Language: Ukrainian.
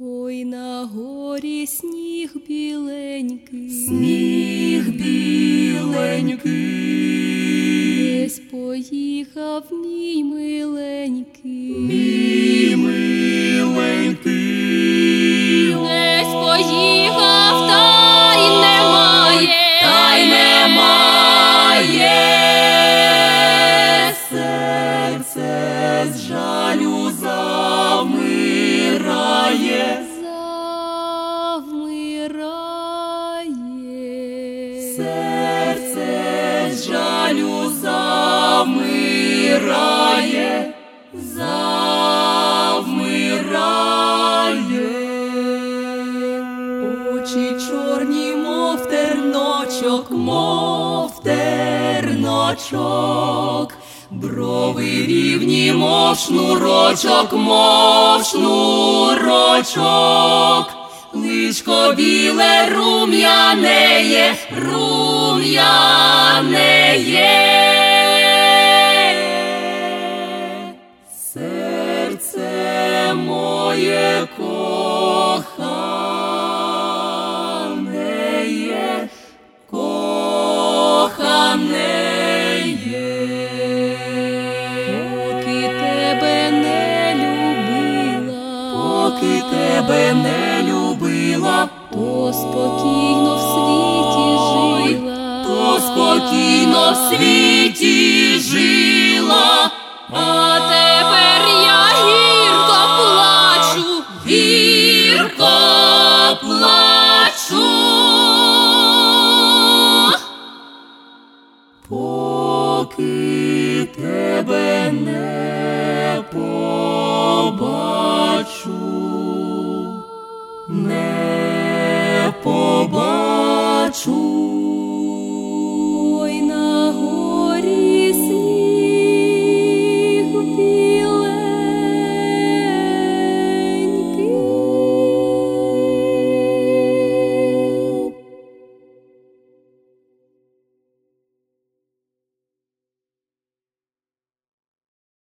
Ой, на горі сніг біленький, сніг біленький, десь поїхав мій миленький, мій миленький, десь поїхав, та й немає, та й немає. Серце з жалю завмирає, серце з жалю завмирає, очі чорні, мов терночок, мов терночок, брови рівні, мов шнурочок, мов шнурочок, личко біле рум'янеє, рум'янеє. Серце моє коханеє, коханеє. поки тебе не любила, Поки тебе не любила, то спокійно в світі жила, то спокійно в світі жила, а